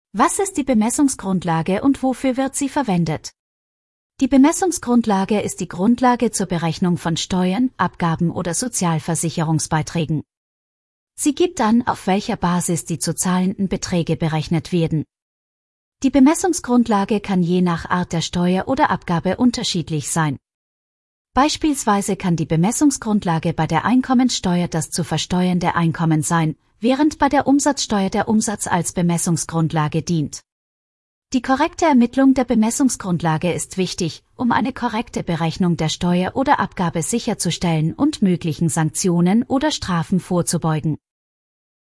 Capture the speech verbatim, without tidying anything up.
Was ist die Bemessungsgrundlage und wofür wird sie verwendet? Die Bemessungsgrundlage ist die Grundlage zur Berechnung von Steuern, Abgaben oder Sozialversicherungsbeiträgen. Sie gibt an, auf welcher Basis die zu zahlenden Beträge berechnet werden. Die Bemessungsgrundlage kann je nach Art der Steuer oder Abgabe unterschiedlich sein. Beispielsweise kann die Bemessungsgrundlage bei der Einkommensteuer das zu versteuernde Einkommen sein, während bei der Umsatzsteuer der Umsatz als Bemessungsgrundlage dient. Die korrekte Ermittlung der Bemessungsgrundlage ist wichtig, um eine korrekte Berechnung der Steuer oder Abgabe sicherzustellen und möglichen Sanktionen oder Strafen vorzubeugen.